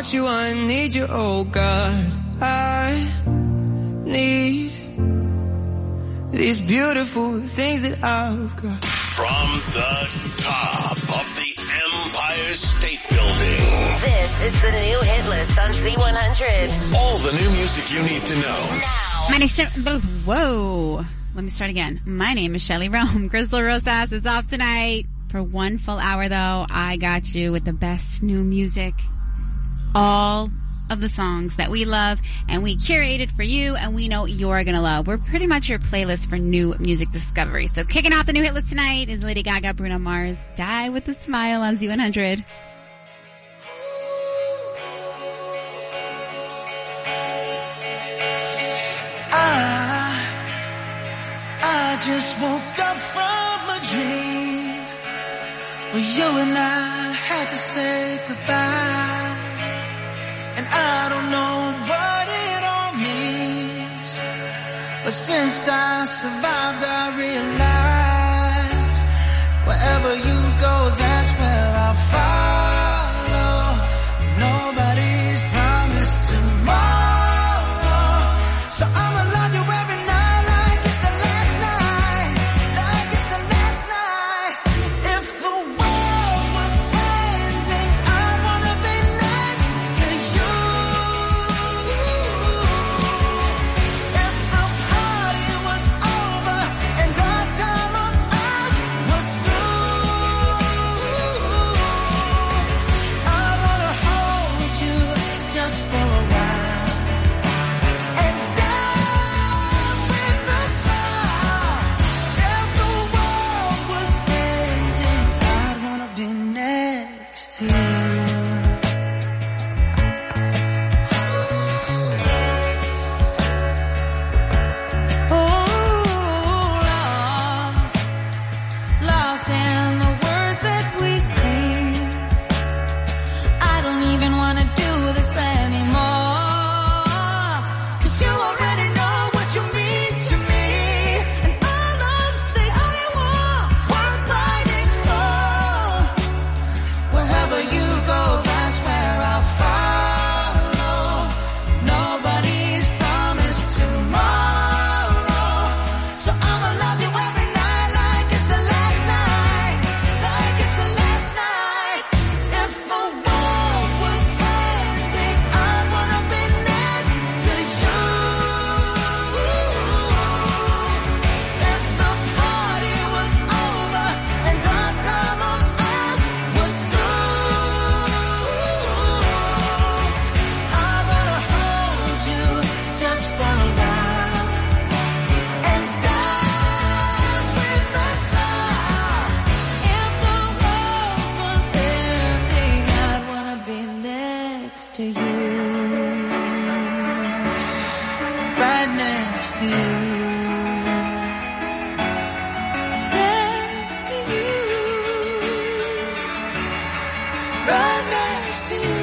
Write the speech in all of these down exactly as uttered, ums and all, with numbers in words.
want you, I need you, oh God. I need these beautiful things that I've got. From the top of the Empire State Building. This is the new hit list on Z one hundred. All the new music you need to know. Now. My name is Whoa. Let me start again. My name is Shelly Rome. Crystal Rosas is off tonight. For one full hour, though, I got you with the best new music. All of the songs that we love and we curated for you and we know you're going to love. We're pretty much your playlist for new music discovery. So kicking off the new hit list tonight is Lady Gaga, Bruno Mars, Die With a Smile on Z one hundred. I, I just woke up from a dream where you and I had to say goodbye. And I don't know what it all means, but since I survived I realized wherever you go, that's where I'll follow. Nobody's promised tomorrow, so I'ma love you every night like it's the last night, like it's the last night. If the world was ending, I wanna be next to you. If the party was over and our time on earth was through, I wanna hold you just for a while and die with a smile. If the world was ending, I'd wanna be next to you. Oh, lost, lost in the words that we speak. I don't even wanna do this anymore, 'cause you already know what you mean to me, and all of the only war worth fighting for. Wherever you go, that's where I'll follow. Nobody's promised tomorrow, so I'ma love you every night like it's the last night, like it's the last night. If the world was ending, I wanna be next to you. If the party was over and our time on earth was through, I wanna hold you just for a while and die with a smile. If the world was ending, I'd wanna be next to you, right next to you, next to you, right next to you.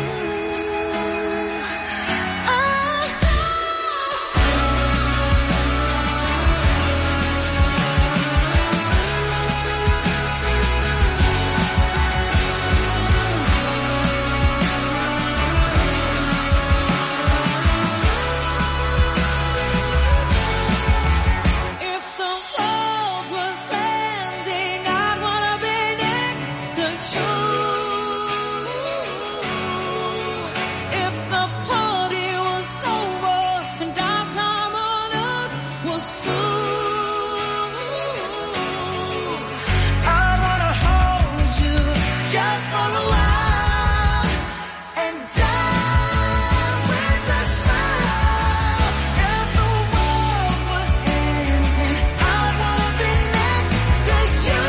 If the world was ending, I'd wanna be next to you. If the party was over and our time on earth was through, I'd wanna hold you just for a while and die with a smile. If the world was ending, I'd wanna be next to you.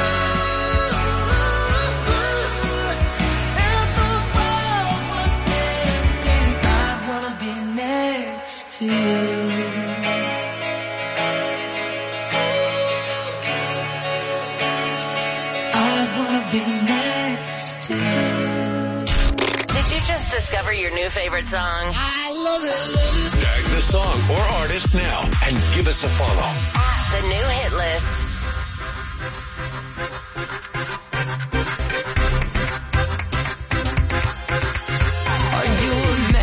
If the world was ending, I'd wanna be next to you. I'd wanna be next to you. Did you just discover your new favorite song? I love it. Tag the song or artist now and give us a follow. At the new hit list. Are you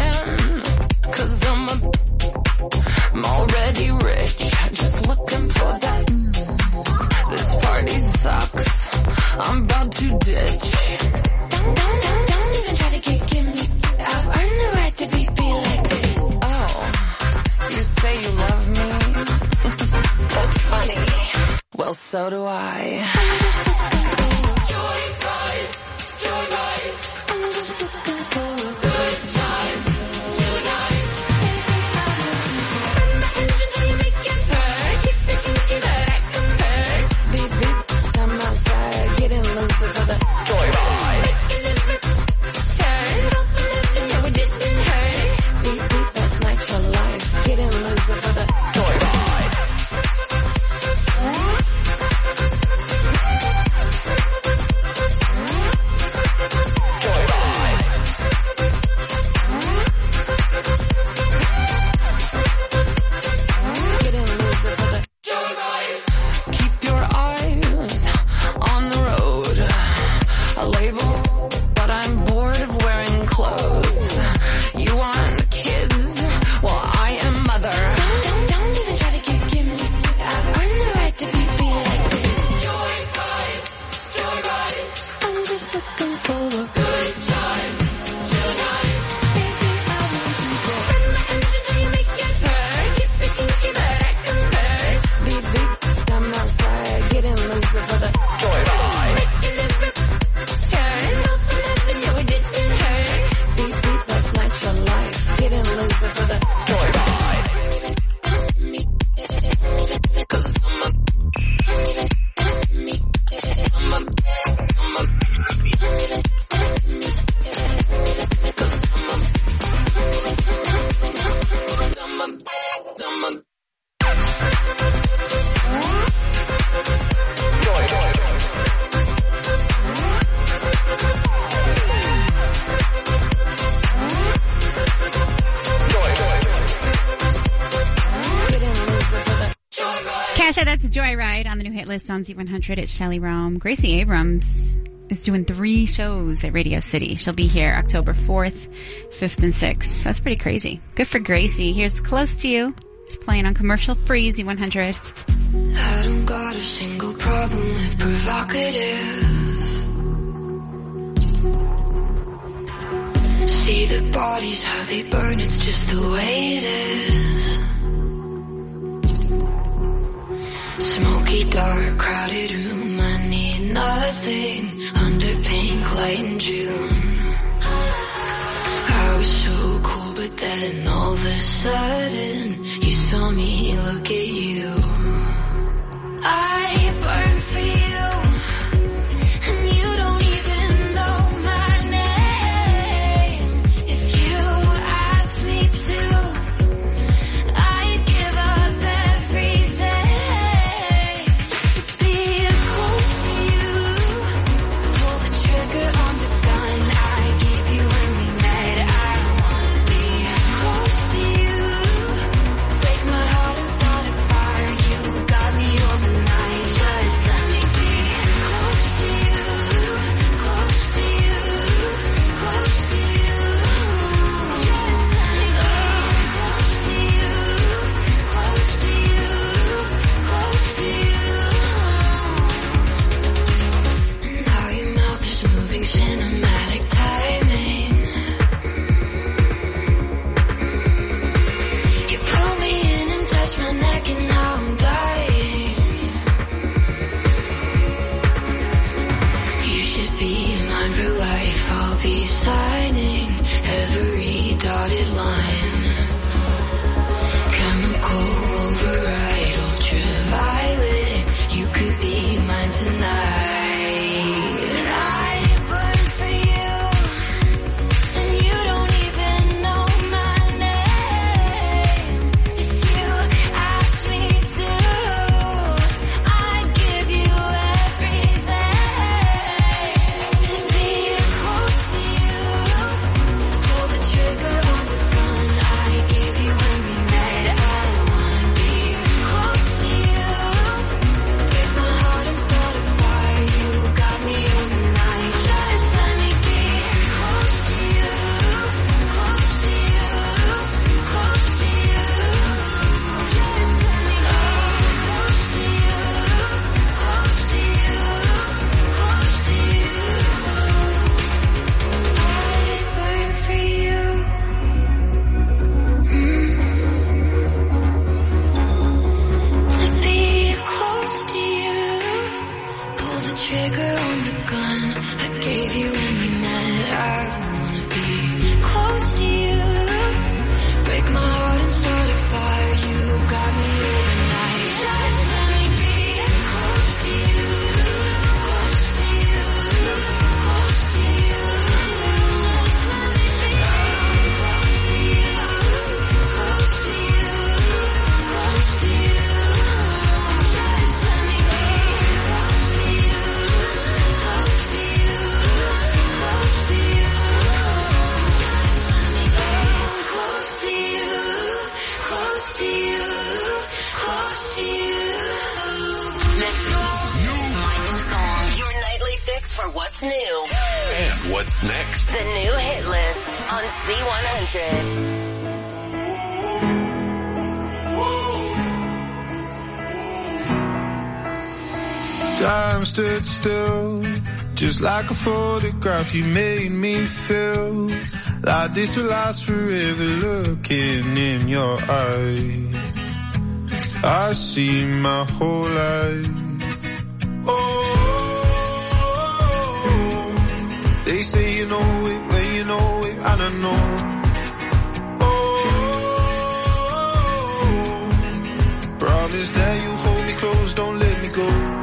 love me? That's funny. Well, so do I. I'm just looking for a joyride, joyride. I'm just looking for a good time tonight. Run my engine till you make it purr. Keep it kinky, but I compare. Beep, beep, I'm outside, getting loose for the joyride. Making it rip, turn. Don't believe it, no, it didn't hurt. Beep, beep, that's night for life. Getting loose for the joyride. Keep your eyes on the road. A label, but I'm bored of wearing clothes. You want kids? Well, I am mother. Don't, don't, don't even try to get give me. I've earned the right to be, be like this. Joyride, joyride. I'm just looking for a good time tonight. Baby, I want you to run my engine till you make it purr. Keep it kinky, but I compare. Beep, beep, I'm outside, getting loose for the joyride. Making it rip, turn. Don't believe it, no, it didn't hurt. Beep, beep, that's night for life. Getting loose for the joyride. 'Cause I'm a, I'm a, I'm a, Cash out, that's Joyride on the new hit list on Z one hundred. It's Shelly Rome. Gracie Abrams is doing three shows at Radio City. She'll be here October fourth, fifth, and sixth. That's pretty crazy. Good for Gracie. Here's Close to You. It's playing on commercial free Z one hundred. I don't got a single problem with provocative. See the bodies, how they burn, it's just the way it is. Smoky, dark, crowded room, I need nothing under pink light in June. I was so cool, but then all of a sudden you saw me look at you. I burn for you, and you don't even know my name. If you ask me to, I'd give up everything to be close to you. Pull the trigger on the gun I gave you when we met. I wanna be close to you. Break my heart and start a for what's new And what's next? The new hit list on Z one hundred. Time stood still, just like a photograph. You made me feel like this will last forever. Looking in your eyes, I see my whole life. Oh, they say you know it when you know it, I don't know. Oh, promise that you hold me close, don't let me go.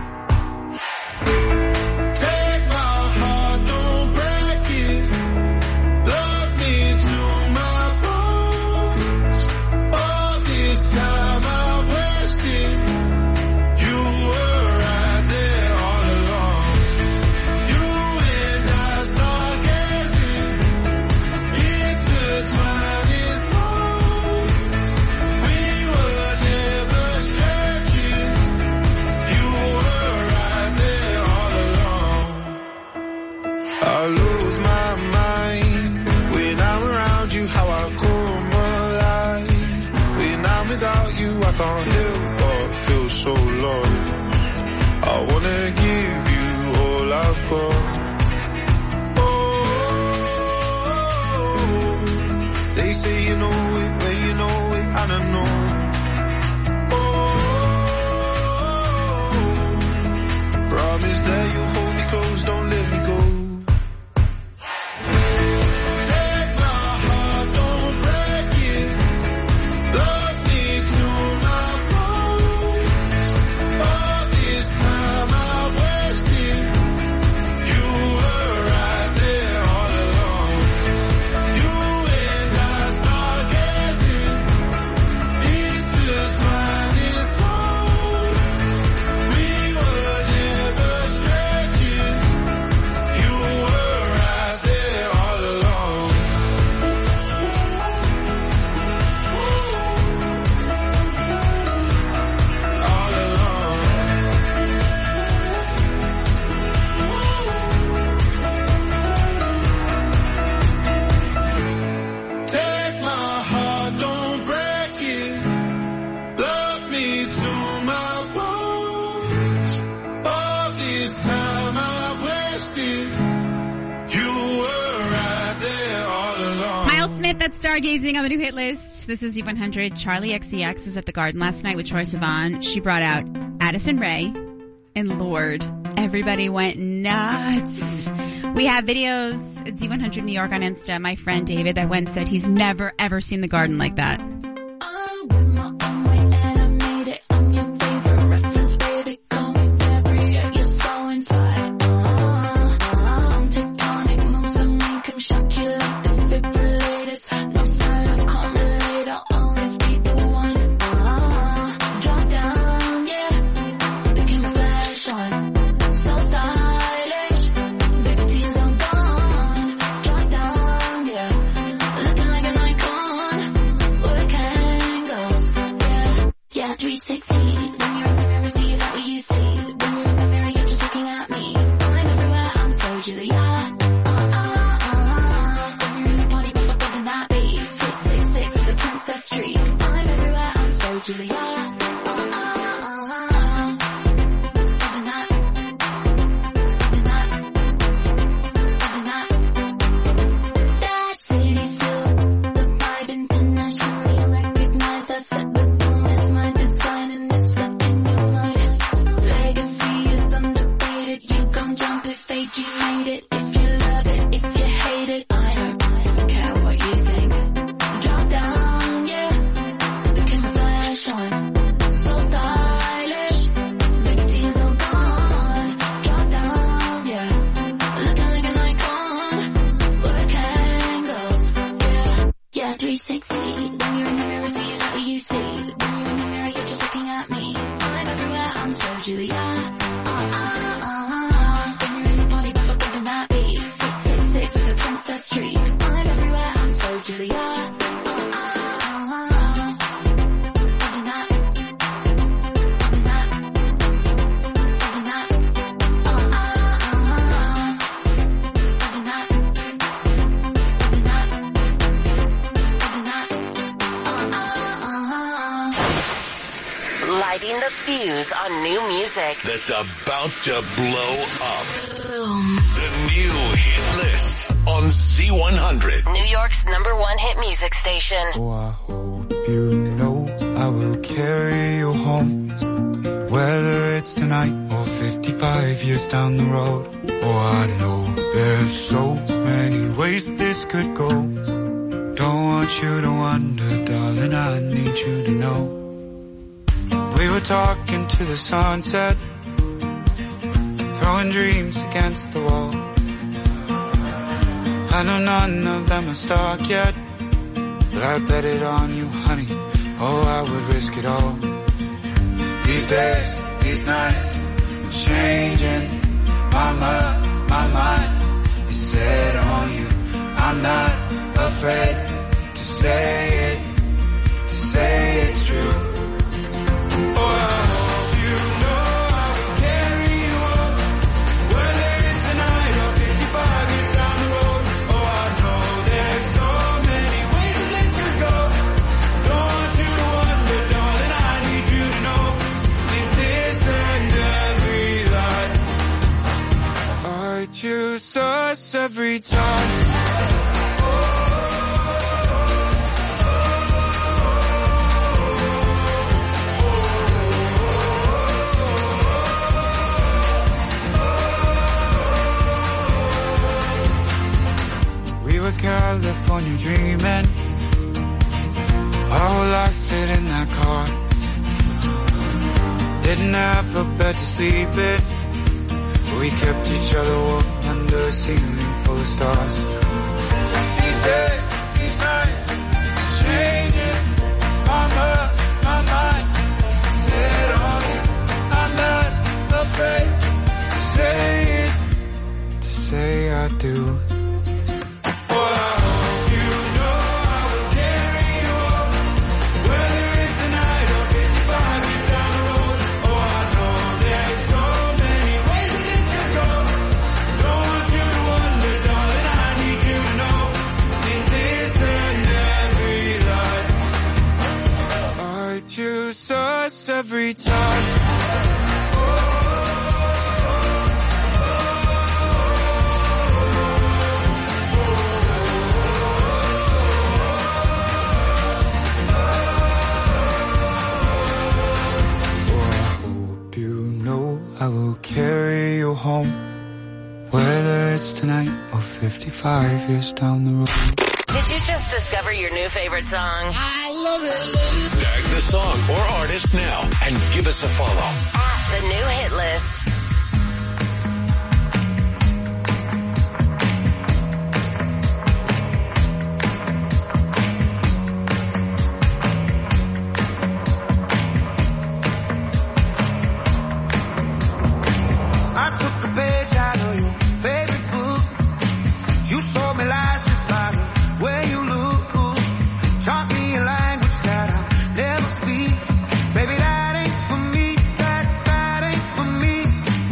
Can't help but feel so lost. I wanna give you all I've got. Oh, they say you know it when you know it, I don't know. Oh, promise that you'll hold me close, don't let me go. Stargazing on the new hit list. This is Z one hundred. Charlie X C X was at the Garden last night with Troye Sivan. She brought out Addison Rae, and Lord, everybody went nuts. We have videos at Z one hundred New York on Insta. My friend David that went said he's never ever seen the Garden like that. lighting the fuse on new music. That's about to blow up. The new hit list on Z one hundred. New York's number one hit music station. Oh, I hope you know I will carry you home, whether it's tonight or fifty-five years down the road. Oh, I know there's so many ways this could go. Don't want you to wonder, darling, I need you to know. We were talking to the sunset, throwing dreams against the wall. I know none of them are stuck yet, but I bet it on you, honey. Oh, I would risk it all. These days, these nights, I'm changing my mind, my mind is set on you. I'm not afraid to say it, to say it's true. Oh, I hope you know I will carry you home, whether it's tonight or fifty-five years down the road. Oh, I know there's so many ways that this could go. Don't want you to wonder, darling, I need you to know. In this and every life, I choose us every time. California dreaming, our whole life fit in that car. Didn't have a bed to sleep in, but we kept each other warm under a ceiling full of stars. These days, these nights, changing my mind, my mind set on you. I'm not afraid to say it, to say I do. Every time. I will carry you home, whether it's tonight or fifty-five years down the road. Did you just discover your new favorite song? I love it. Tag the song or artist now and give us a follow. At the new hit list. Baby, that ain't for me, that, that ain't for me.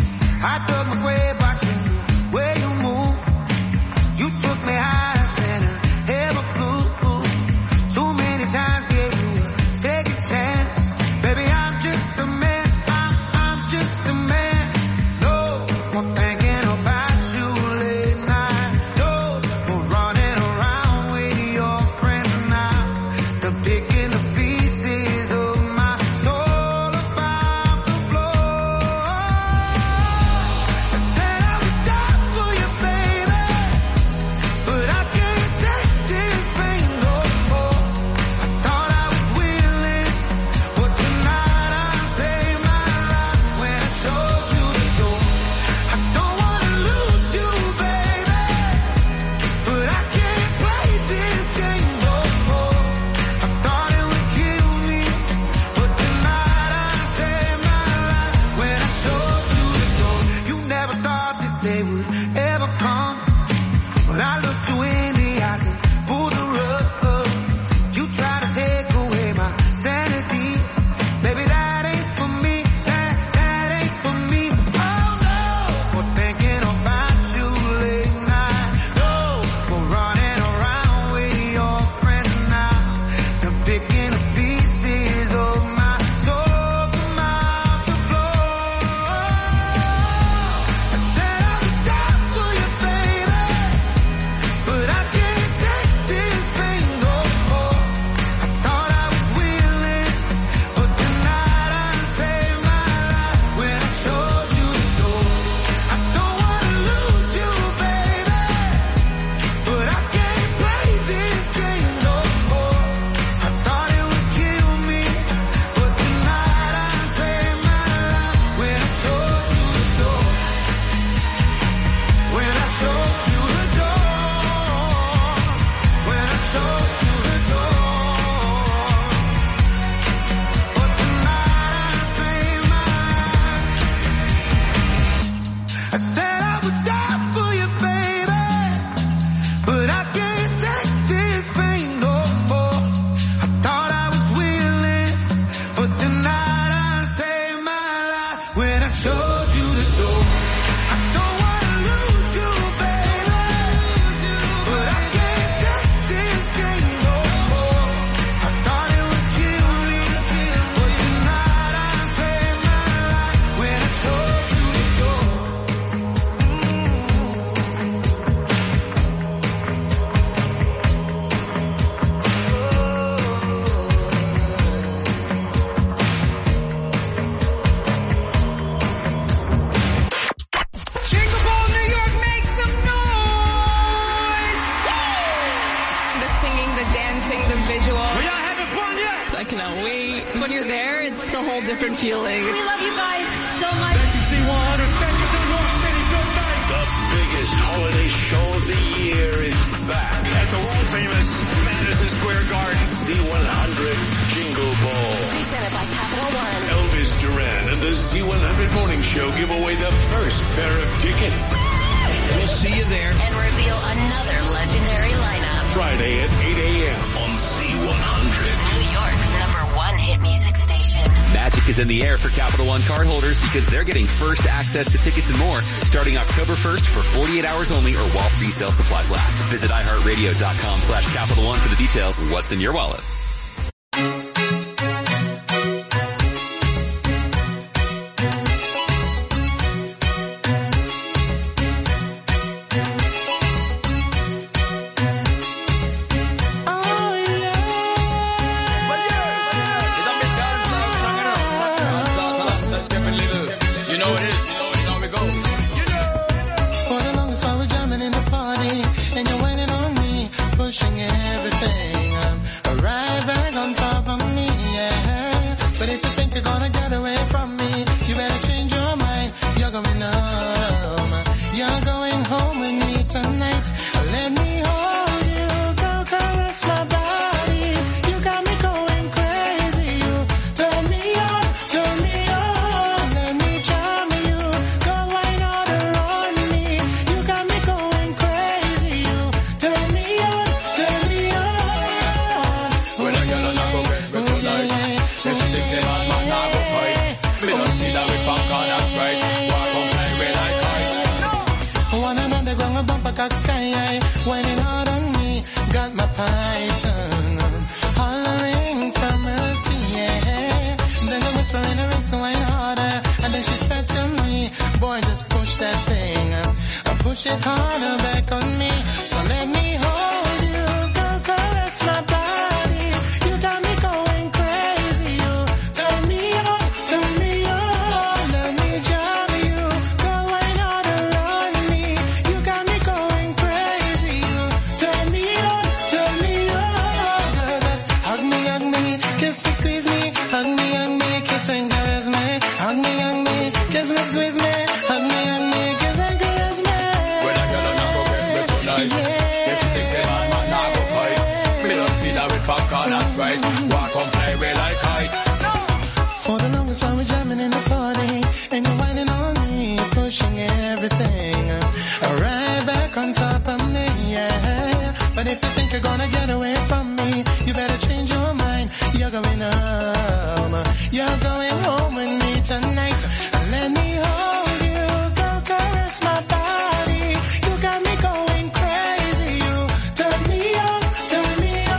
there, it's a whole different feeling. We love you guys so much. Z one hundred, thank you, New York City, good night. The biggest holiday show of the year is back at the world-famous Madison Square Garden Z one hundred Jingle Ball. Presented by Capital One. Elvis Duran and the Z one hundred Morning Show give away the first pair of tickets. We'll see you there. And reveal another legendary lineup. Friday at eight a.m. on Z one hundred. New York's number one hit music station. Magic is in the air for Capital One cardholders because they're getting first access to tickets and more starting October first for forty-eight hours only or while resale supplies last. Visit iHeartRadio.com slash Capital One for the details. What's in your wallet? Push it harder back on me, so let me hold you, go caress my body. You got me going crazy, you turn me on, turn me on. Let me jam you, go wine out around me. You got me going crazy, you turn me on, turn me on. Girl, that's hug me, hug me, kiss me, squeeze me, hug me, hug me, kiss and caress me, hug me, hug me, kiss me, squeeze me, hug me, hug me, kiss and caress me. Popcorn and Sprite, walk on play way like height. For the longest while we're jamming in the party, and you're whining on me, pushing everything right back on top of me, yeah. But if you think you're gonna get away from me, you better change your mind. You're going home, you're going home with me tonight. Let me hold you, go caress my body. You got me going crazy, you turn me on, turn me on.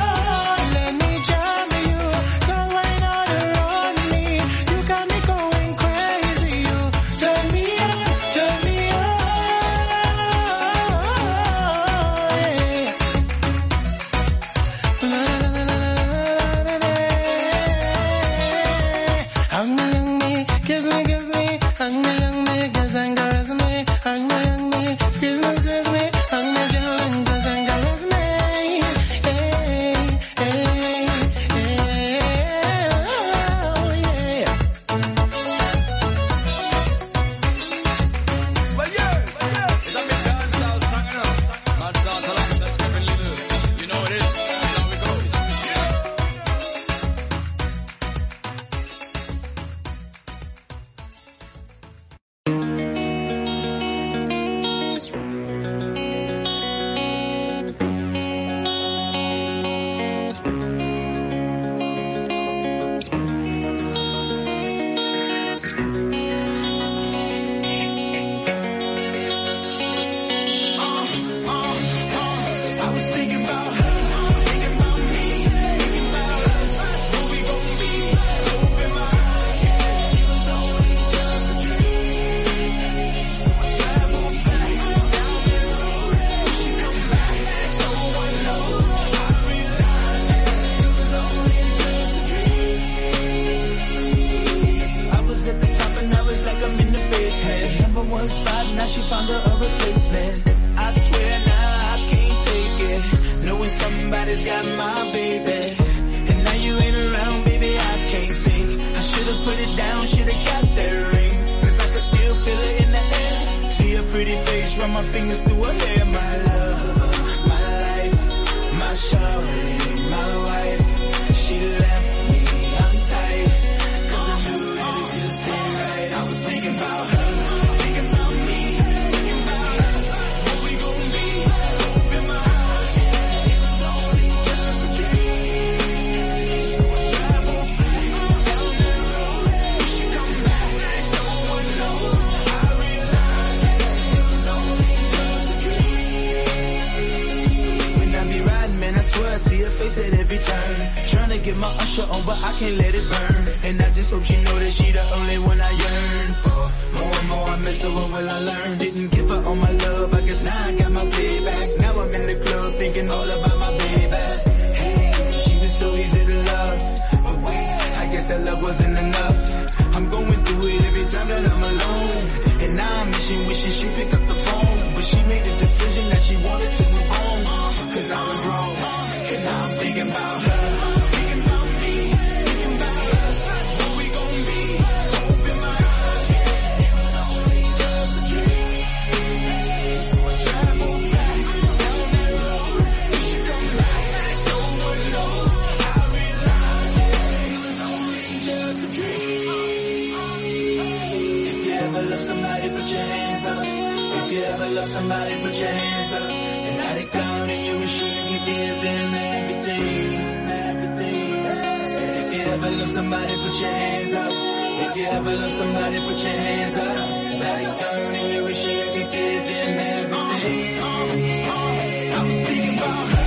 one spot, now she found her a replacement. I swear now I can't take it, knowing somebody's got my baby. And now you ain't around, baby, I can't think how should've put it down, should've got that ring. Cause I could still feel it in the air. See her pretty face, run my fingers through her hair. My love, my life, my shawty, my wife. She left me untight, cause I knew that it just ain't right. I was thinking about her, thinking about me, thinking about us, what we gon' be. Open my eyes, it was only just a dream. So I traveled back down that road, wish you come back, no one knows. I realized it was only just a dream. When I be riding, man, I swear I see her face at every turn. Tryna get my usher on, but I can't let it burn. And I just hope she know that she the only one I yearn for. More and more I miss her, what will I learn? Didn't give her all my love, I guess now I got my payback. Now I'm in the club thinking all about my baby. Hey, she was so easy to love, but wait, I guess that love wasn't enough. I'm going through it every time that I'm alone. And now I'm wishing, wishing she pick up the phone. But she made the decision that she wanted to move on. Cause I was wrong, and now I'm thinking about her. Love somebody, put your hands up. And now they down and you wish you could give them everything, everything. I said if you ever love somebody, put your hands up. If you ever love somebody, put your hands up. Now they down and you wish you could give them everything. I was thinking about her.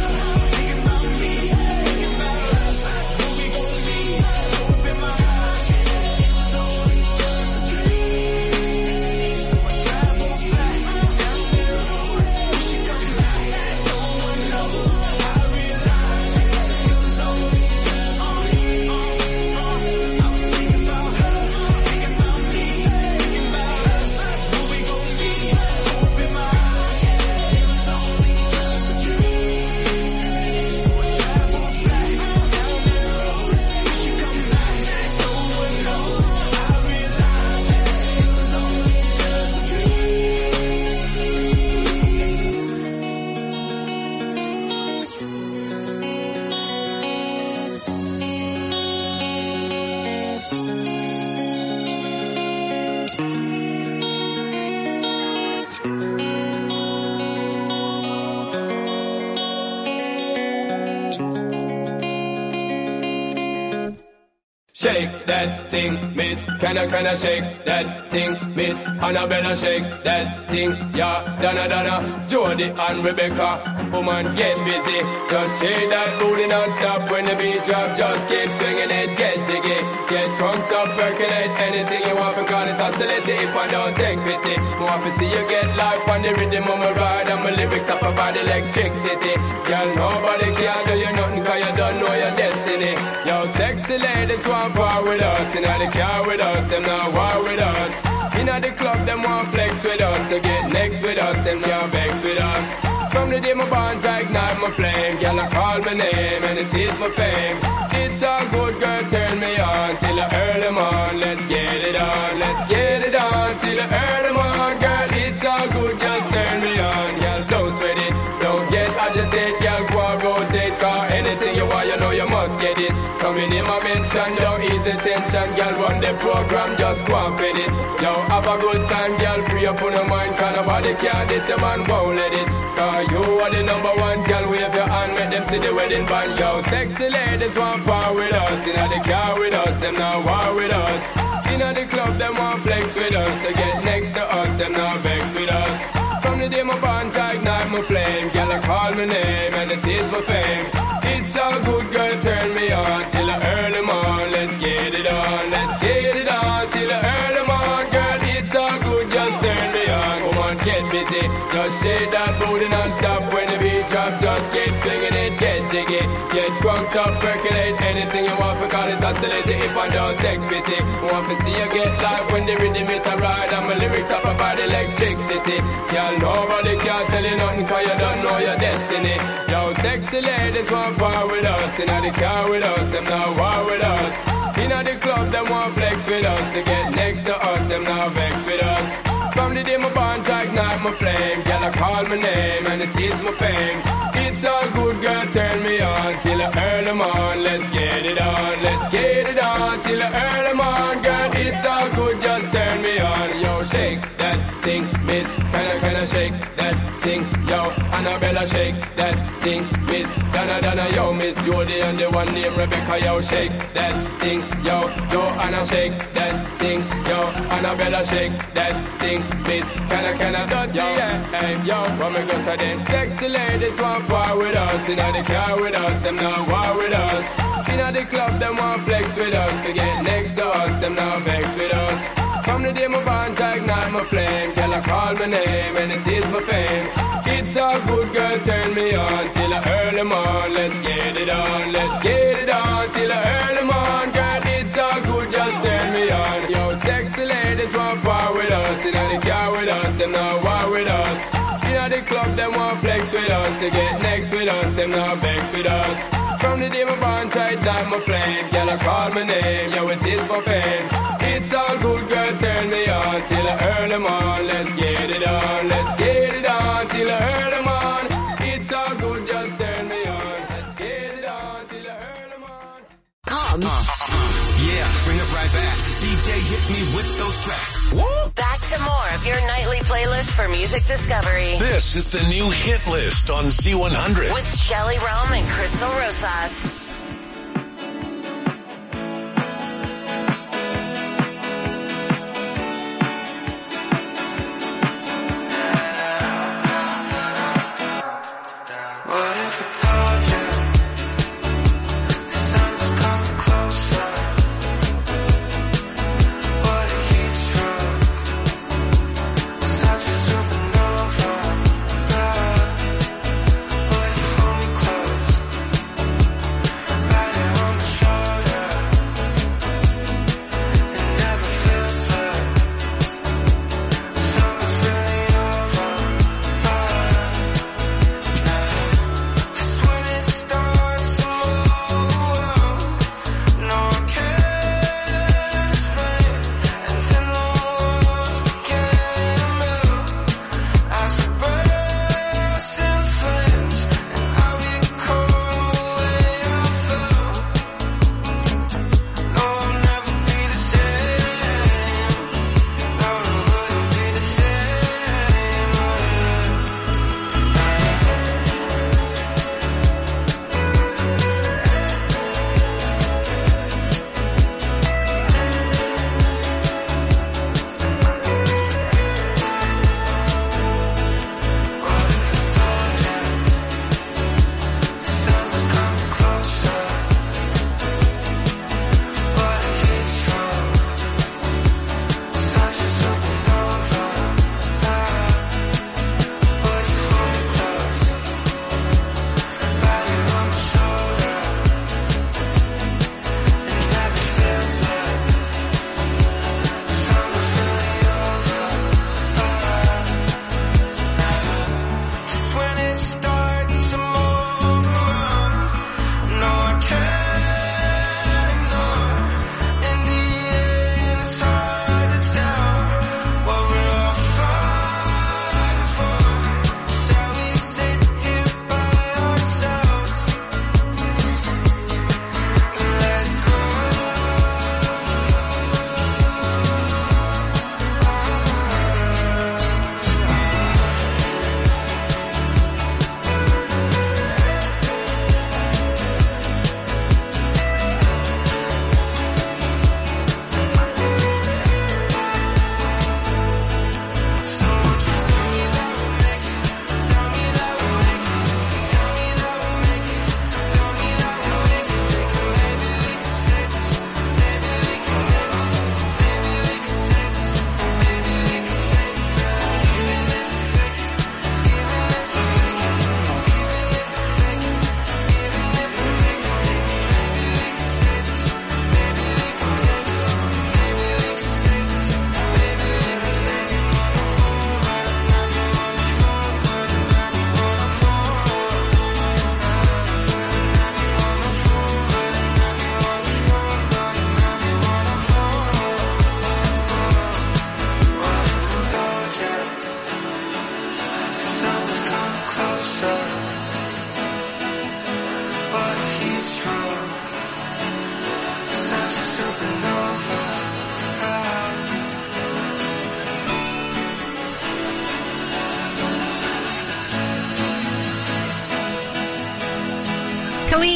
Shake that thing, miss. Can I, can I shake that thing, miss? Annabella, shake that thing, yeah. Donna, Donna, Jody and Rebecca. Woman, get busy. Just shake that booty non-stop when the beat drop. Just keep swinging it, get jiggy. Get drunk up, percolate anything you want. Because it's oscillate if I don't take pity. Want to see you get life on the rhythm of my ride. And my lyrics up about electricity. Girl, nobody can do you nothing cause you don't know your destiny. Yo, sexy ladies want war with us. Inna the car with us, them not war with us. Inna the club, them want flex with us. To get next with us, them can't vex with us. From the day my bonds, I ignite my flame. Girl, I call my name and it is my fame. It's all good, girl, turn me on till I earn them on. Let's get it on, let's get it on till I earn them on. Girl, it's all good, just turn me on. Girl, don't sweat it, don't get agitated. Girl, go and rotate, cause anything you want, you know you must get it. Coming in my mention, don't ease the tension. Girl, run the program, just go and fit it. Yo, have a good time, girl, free up on your mind. Cause nobody can, this your man won't let it. Cause you are the number one, girl, wave your hand, make them see the wedding band. Yo, sexy ladies want power with us. Inna the car with us, them not war with us. Inna the club, them want flex with us. To get next to us, them not vex with us. From the day my bonds, I ignite my flame. Girl, I call my name and it is my fame. It's all good, girl, turn me on till I earn them on. Let's get it on, let's get it on till I earn them on. Girl, it's all good, just turn me on. Come on, get busy, just shake that booty non-stop. When the beat drop, just keep swinging it, get jiggy. Get drunk up, percolate anything you want. For call it oscillating if I don't take pity. Want to see you get live when the rhythm is a ride. And my lyrics up about electricity. Girl, nobody can tell you nothing cause you don't know your destiny. Yo, sexy ladies want power with us. Inna the car with us, them not war with us. Inna the club, them want flex with us. To get next to us, them now vex with us. From the day my bond to ignite my flame, girl I call my name and it is my fame. It's all good, girl, turn me on till I earn them on. Let's get it on, let's get it on till I earn them on, girl. It's all good, just turn me on. Yo, shake that thing, miss. Can I, can I shake that thing? Yo, Annabella, shake that thing, miss. Donna, Donna, yo, Miss Jody and the one named Rebecca, yo, shake that thing, yo. Joanna, shake that thing, yo. Annabella, shake that thing, miss. Can I, can I, dirty, yeah, hey, yo. What me go say then? Sexy ladies want war with us. Inna the car with us, them not war with us. Inna the club, them want flex with us. To get next to us, them not vex with us. From the day my bond to ignite my flame, girl I call my name and it is my fame. It's all good, girl, turn me on till I earn them on. Let's get it on, let's get it on till I earn them on, girl. It's all good, just turn me on. Yo, sexy ladies want power with us. Inna the car with us, them not war with us. Inna the club, them want flex with us. To get next with us, them not vex with us. From the day my bond tight like my flame, girl I call my name, yo it is my fame. It's all good, girl, turn me on till I earn them on. Let's get it on, let's get it on till I earn them on. It's all good, just turn me on. Let's get it on till I earn them on. Come. Uh, uh, yeah, bring it right back. D J hit me with those tracks. Woo! Back to more of your nightly playlist for music discovery. This is the new hit list on Z one hundred. With Shelly Rome and Crystal Rosas.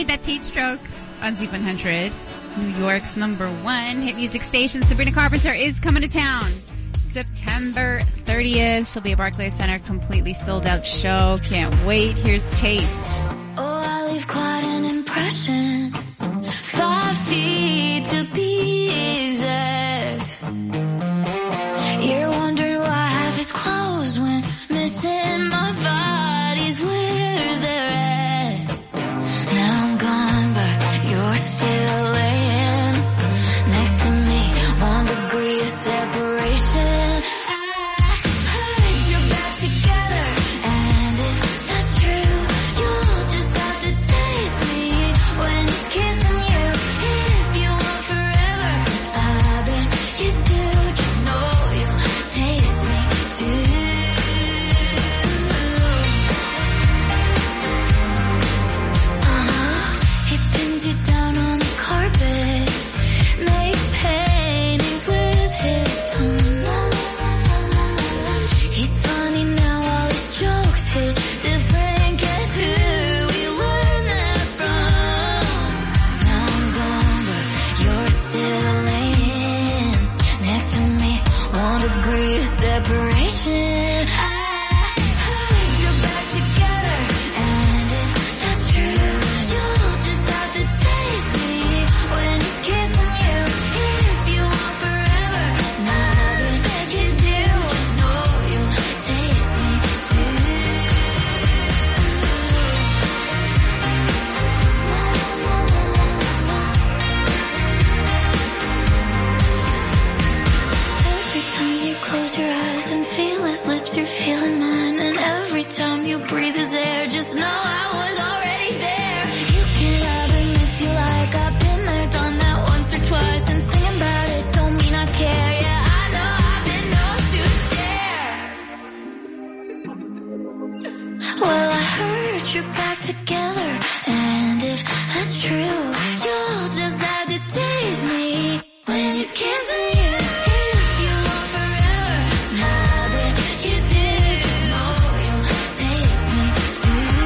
That's Heat Stroke on Z one hundred. New York's number one hit music station. Sabrina Carpenter is coming to town September thirtieth. She'll be at Barclays Center, completely sold out show. Can't wait. Here's Taste. Oh, I leave quite an impression. Five feet to be exact. You're wondering why I have his clothes when missing my body's where they're at. Now I'm gone, but you're still laying next to me. One degree of separation. I heard you're back together, and if that's true, you'll just have to taste me when he's kissing you. If you want forever, I bet you do. Just know you'll taste me too. Uh-huh. He pins you down on the carpet, makes paintings with his tongue. He's funny now, all his jokes hit different. Guess who we learned that from? Now I'm gone, but you're still laying next to me. One degree of separation. I heard you're back together, and if that's true, you'll just have to taste me when he's kissing you. If you want forever, I bet you do. Just know you'll taste me too. Every time you close your eyes and feel his lips, you're feeling mine. And every time you breathe his air, just know I was already there. You can love him if you like. I've been there, done that once or twice. And singing about it don't mean I care. Yeah, I know I've been known to share. Well, I heard you're back together, and if that's true, you'll just have to taste me when he's kissing you. If you want forever, I bet you do. Know you'll taste me too.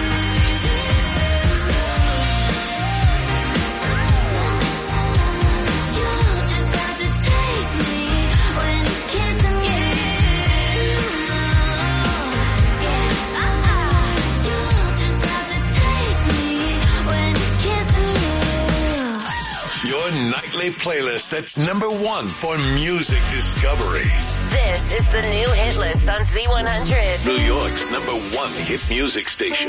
You'll just have to taste me when he's kissing you. Yeah, uh-uh. You'll just have to taste me when he's kissing you. Your nightly playlist that's number one for music discovery. This is the new hit list on Z one hundred. New York's number one hit music station.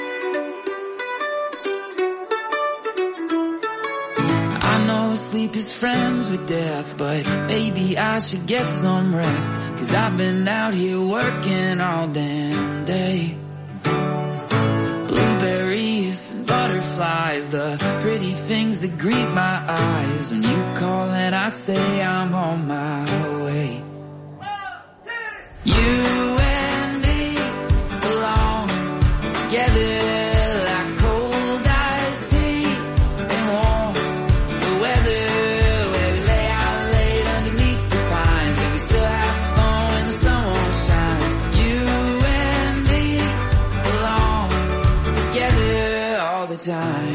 I know sleep is friends with death, but maybe I should get some rest. Cause I've been out here working all damn day. Blueberries and butterflies, the pretty things that greet my eyes. When you call and I say I'm on my way. You and me belong together like cold iced tea and warm the weather, where we lay out late underneath the pines, and we still have fun when the sun won't shine. You and me belong together all the time.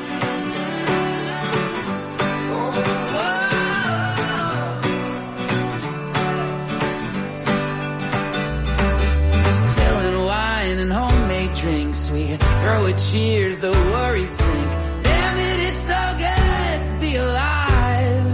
Spilling wine and homemade drinks, we throw a cheers, the worries sink. Damn it, it's so good to be alive.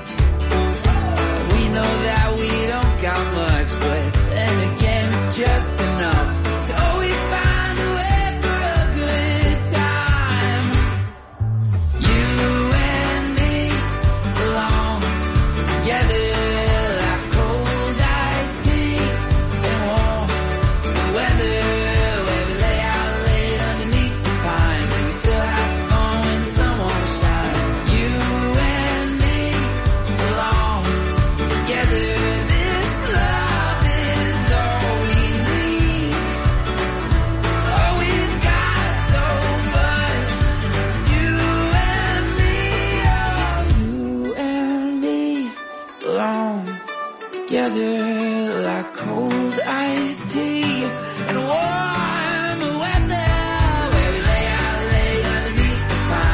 We know that we don't got much, but then again it's just enough to always find a way for a good time. You and me belong together like cold iced tea and warm the weather, where we lay out late underneath the pines, and we still have fun when the sun won't shine. You and me belong together. This love is all we need. Oh, we've got so much. You and me, oh, you and me belong together like cold iced tea and warm weather, where we lay out late underneath the pines.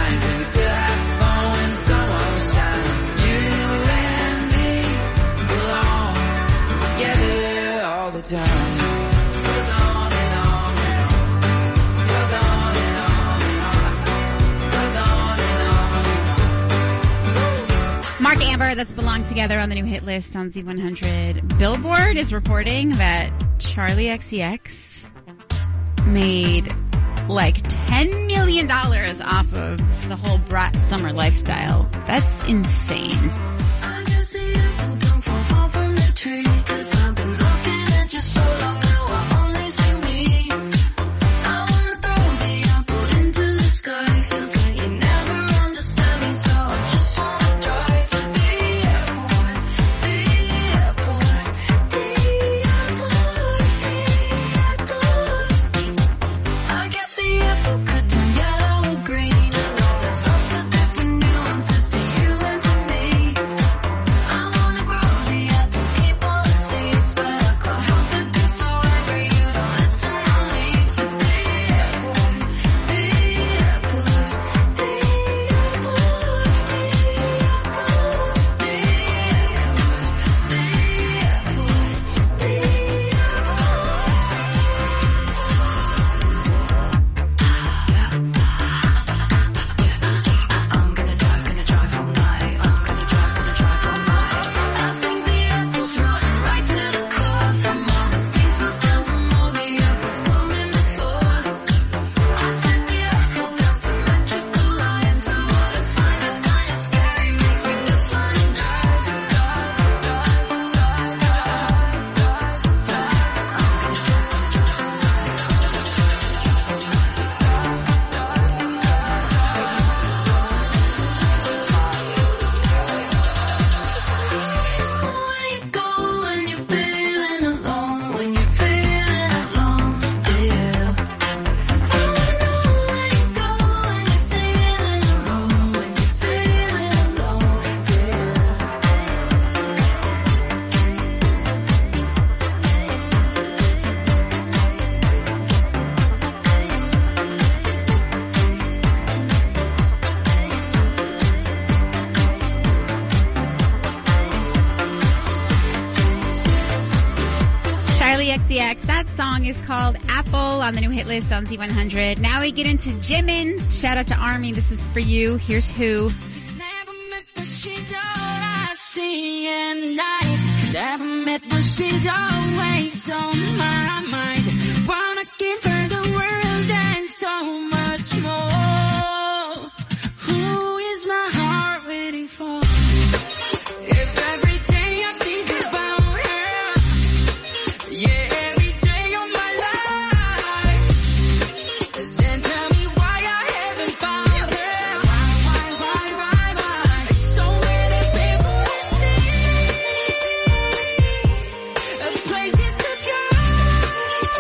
pair that's belonged together on the new hit list on Z one hundred. Billboard is reporting that Charlie X C X made like ten million dollars off of the whole brat summer lifestyle. That's insane. I can see you don't fall far from the tree, 'cause I've been looking at you so long now I only see me. I wanna throw the apple into the sky, feels like you never understand me, so I just wanna drive to the airport, the airport, the airport, the airport. I guess the apple could turn yellow or green. There's lots of different nuances to you and to me. I wanna grow the apple, keep all the seeds, but I can't help it, it's so angry you don't listen or leave. To the airport, the airport, the airport, the airport, the airport, the I'm gonna drive, gonna drive all night. I'm gonna drive, gonna drive all night. I think the apple's rotten right to the core. From all the things we've done, from all the apples blooming before. I spent the apple down symmetrical lines. So what I find is kinda scary, makes me just wanna drive, drive, drive, drive, drive, drive, drive. Where you go when you're feeling alone, when you're feeling alone, yeah. I wanna know where you go when you're feeling alone, when you're feeling alone, yeah. Charlie X C X. That song is called Apple on the new hit list on Z one hundred. Now we get into Jimin. Shout out to Army. This is for you. Here's Who. Never met, but she's all I see at night. Never met, but she's always on my mind. Wanna give her the world and so much more. Who is my heart waiting for? If every day I think about her, yeah, every day of my life, then tell me why I haven't found her. Why, why, why, why, why? There's so many people to see, places to go.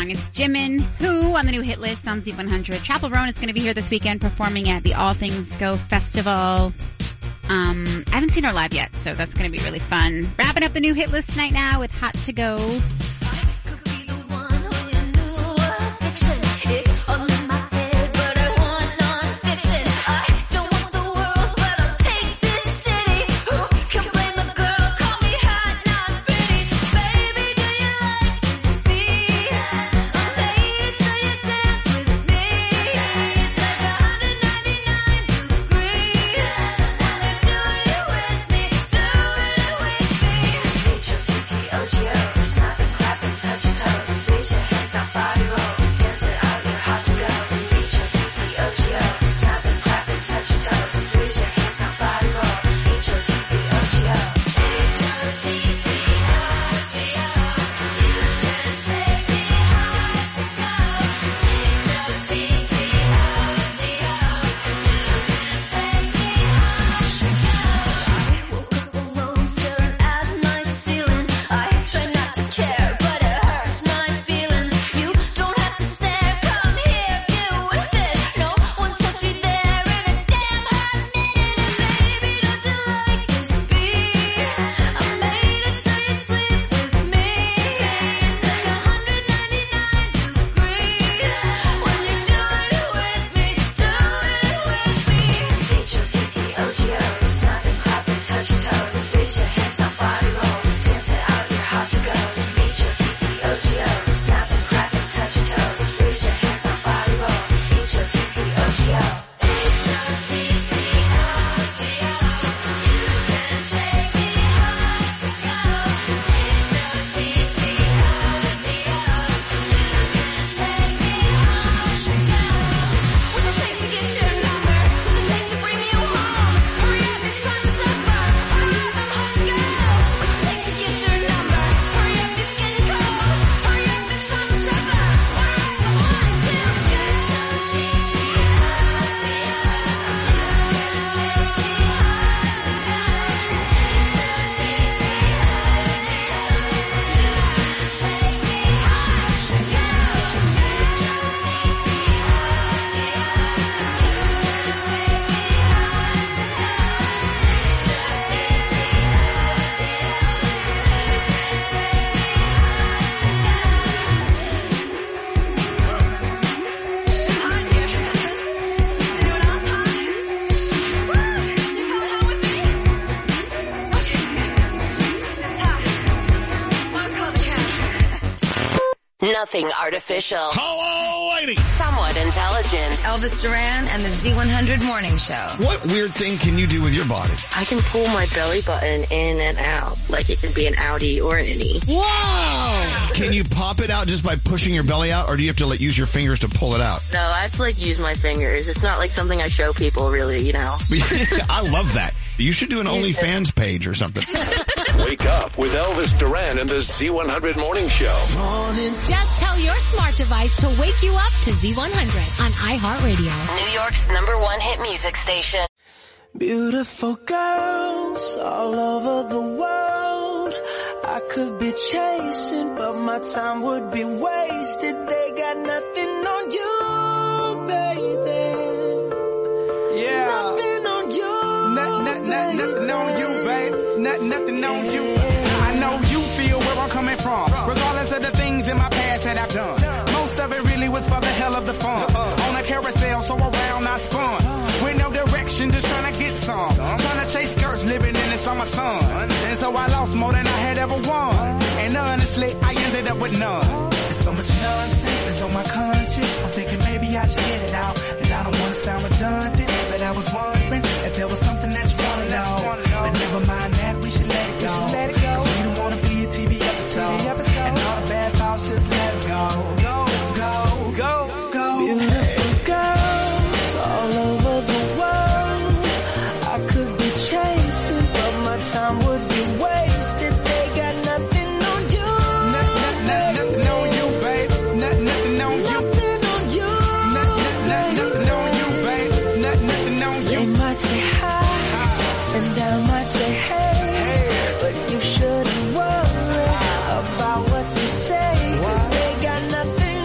song. It's Jimin Who on the new hit list on Z one hundred. Chappell Roan is going to be here this weekend performing at the All Things Go Festival. Um, I haven't seen her live yet, so that's going to be really fun. Wrapping up the new hit list tonight now with Hot to Go. Nothing artificial. Hello, lady. Somewhat intelligent. Elvis Duran and the Z one hundred Morning Show. What weird thing can you do with your body? I can pull my belly button in and out. Like it can be an outie or an innie. Wow! Can you pop it out just by pushing your belly out, or do you have to like, use your fingers to pull it out? No, I have to like use my fingers. It's not like something I show people really, you know. I love that. You should do an OnlyFans page or something. Wake up with Elvis Duran and the Z one hundred Morning Show. Morning. Just tell your smart device to wake you up to Z one hundred on iHeartRadio. New York's number one hit music station. Beautiful girls all over the world. I could be chasing, but my time would be wasted. They got nothing on you, baby. Yeah. Nothing on you. Not, not, not, nothing on you, babe. Not, nothing on you. I know you feel where I'm coming from. Regardless of the things in my past that I've done. Most of it really was for the hell of the fun. On a carousel, so around I spun. With no direction, just trying to get some. Trying to chase skirts, living in the summer sun. And so I lost more than I had ever won. And honestly, I ended up with none. There's so much nonsense that's on my conscience. I'm thinking maybe I should get it out. And I don't want to sound redundant, but I was wondering if there was something that you want to know. But never mind that, we should let it go. Let it go. 'Cause we don't want to be a T V episode. And all the bad thoughts, just let it go. Go, go, go, go. Beautiful girls all over the world. I could be chasing, but my time would be wasted. They got nothing on you. Nothing, nothing on you, babe. Nothing, nothing on you. Nothing on you. Nothing, nothing on you, babe. Nothing, nothing on you. They might say hi, and I might say hey, but you shouldn't worry about what they say, 'cause they got nothing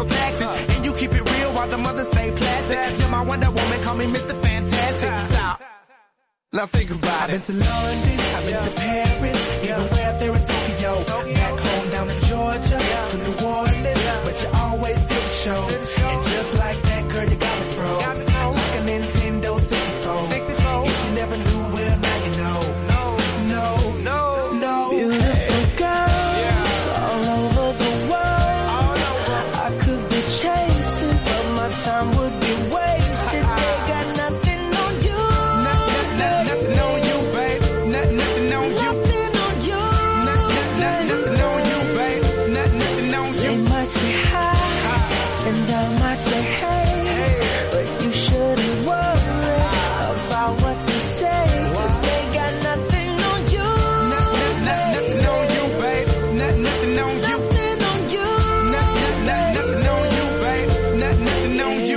your taxes. And you keep it real while the mothers stay plastic. You're my Wonder Woman, call me Mister Fantastic. Stop. Now think about it. I've been to London, I've been to Paris, even way up there in Tokyo. Back home down in Georgia, to New Orleans, but you always did the show. And just like that, girl, you got me froze. Like a Nintendo sixty-four. If you never knew, well, now you know. No, no, no, no. Beautiful girls all over the world. I could be chasing, but my time would be wasted. They got nothing on you. Nothing on you, babe. Nothing, nothing on you. Nothing on you. Nothing, nothing on you, babe. Nothing, nothing on you. They might say hi, and I might say hey, but you shouldn't worry about what they say, 'cause they got nothing on you. Nothing, nothing on you, babe. Nothing, nothing on you. Nothing on you. Nothing, nothing on you, babe. Nothing, nothing on you.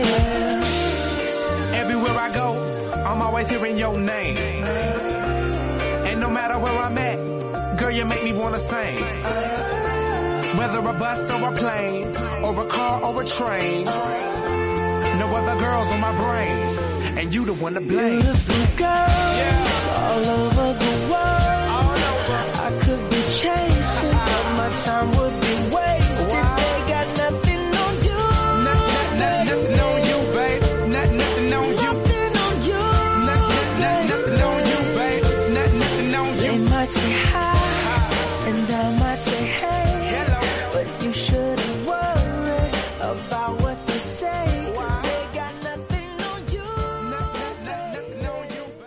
Everywhere I go, I'm always hearing your name. And no matter where I'm at, girl, you make me wanna sing. Whether a bus or a plane, or a car or a train, no other girls on my brain, and you the one to blame. Beautiful girls all over the world. I could be chasing, but my time would be wasted. They got nothing on you. Nothing, nothing on you, babe. Nothing, nothing on you. Nothing on you. Nothing, nothing on you, babe. Nothing, nothing on you. They might say hi, and I might say hey, but you shouldn't worry about what they say, 'cause they got nothing on you. Nothing on you, babe.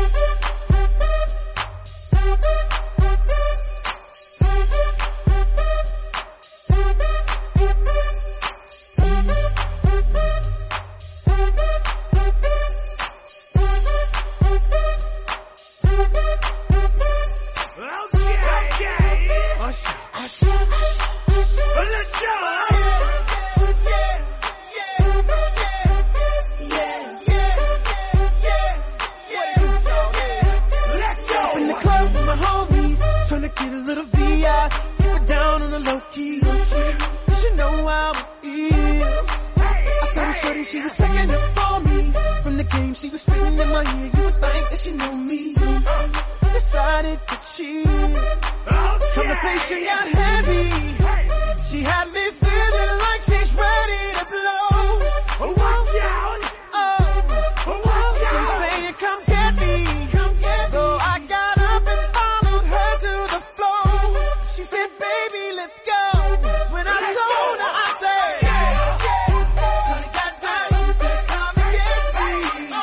In the club with my homies, tryna get a little V I, keep it down on the low key. Cause you know how it is. I saw the shorty, she was checking up for me. From the game, she was spitting in my ear. You would think that she knew me. Decided to cheat. Conversation got heavy. She had me feeling like she's ready to blow. Watch out! Oh, she's saying, come get me. So I got up and followed her to the floor. She said, baby, let's go. When I told her, I said, Shorty got down, she said, come and get me.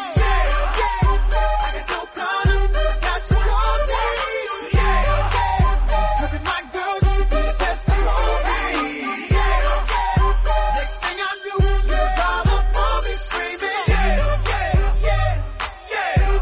I got so caught up, I got you on me. Look at my girl, she could be the best of all me. Next thing I knew, she was all up on me screaming. Yeah, yeah, yeah, yeah.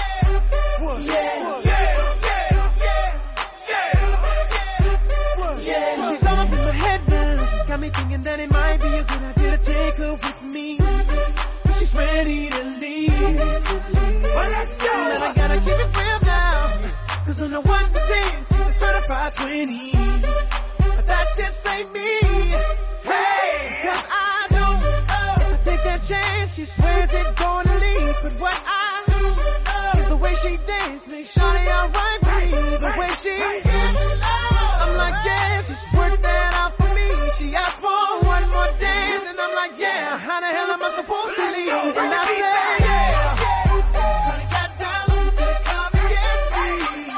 She's all up in my head now, got me thinking that it might be a good idea to take her with me. But she's ready to leave. Well, let's go. And I gotta keep it real now, 'cause on the one to ten, she's a certified twenty. But that just ain't me. Hey, 'cause I know if I take that chance, she swears it's gonna leave. But what I know is the way she dance makes Shawty alright with me. The way she I'm like, yeah, just work that out for me. She asked for one more dance, and I'm like, yeah, how the hell am I supposed to leave? And I said, yeah. Shawty got down, said, come and get me.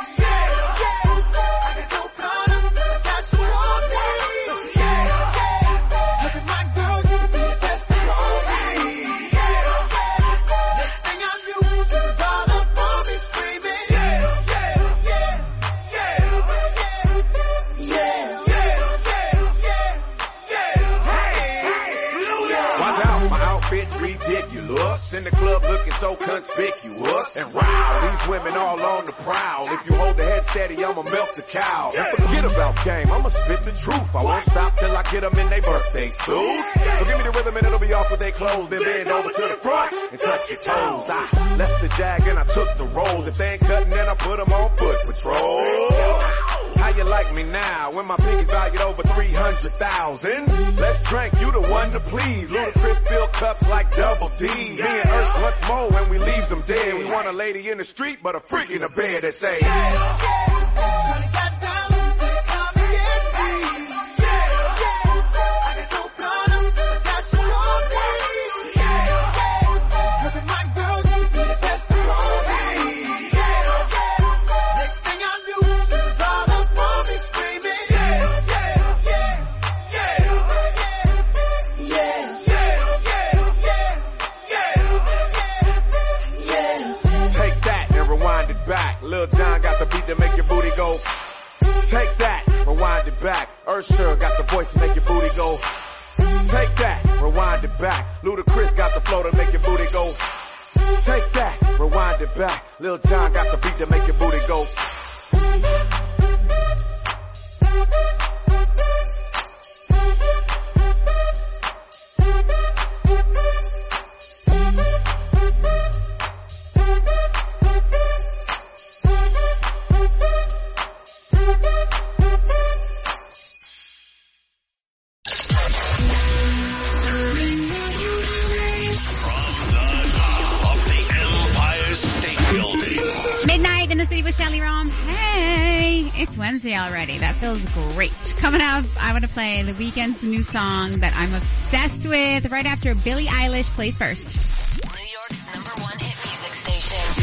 I got so caught up, I got you on me. Look at my girl, she could be the best of all me. Next thing I knew, she was all up on me screaming. Yeah, yeah, yeah, yeah, yeah, yeah, yeah, yeah. Watch out, my outfit's ridiculous. In the club looking so conspicuous. And wow, these women all on the prowl. If you hold the head steady, I'ma melt the cow. And forget about game, I'ma spit the truth. I won't stop till I get them in their birthday suit. So give me the rhythm and it'll be off with their clothes. Then bend over to the front and touch your toes. I left the jag and I took the rolls. If they ain't cutting, then I put them on foot patrol. How you like me now when my pinky's valued over three hundred thousand? Let's drink, you the one to please. Ludacris fill cups like double D. Me and Ursh once more when we leaves them dead. We want a lady in the street, but a freak in the bed that say, Lil Jon got the beat to make your booty go. Take that, rewind it back. Usher got the voice to make your booty go. Take that, rewind it back. Ludacris got the flow to make your booty go. Take that, rewind it back. Lil Jon got the beat to make your booty go. It's Wednesday already. That feels great. Coming up, I want to play The Weeknd's new song that I'm obsessed with right after Billie Eilish plays first. New York's number one hit music station.